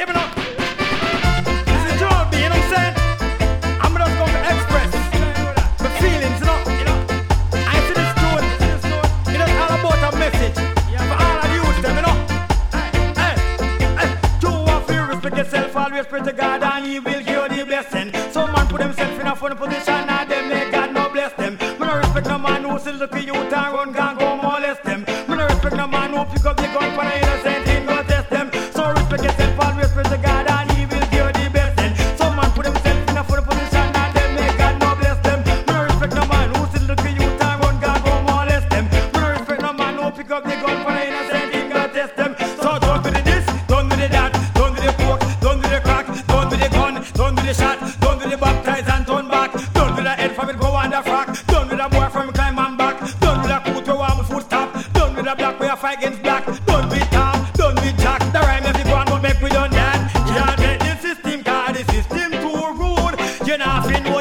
even know. This is Joe B, you know what I'm saying? I'm just going to express the feelings, you know. I see this tune, you know, all about a message for all of you, them, you know. To what you respect yourself, always pray to God and He will give you the blessing. Some man put themselves in a funny position and them make God no bless them. Me no respect no man who still look at you and run gang go molest them. Me no respect no man who pick up the gun for the innocent and go test them. So respect yourself, always pray to God and He will give you the blessing. Some man put themselves in a funny position and them make God no bless them. Me no respect no man who still look at you and run gang go molest them. Me no respect no man who pick up the gun for the innocent and go test them. So don't do the this, don't do the that, don't do the pork, don't do the crack, don't do the gun, don't do the shot, don't do the baptize and turn back, don't do the head from it go on the frack, don't do the boy from it climb and back, don't do the coot where warm foot tap, don't do the black where you fight against black, don't be Tom, don't be Jack, the rhyme if you go on but make we done that. Can't get the system cause the system too rude. You not fin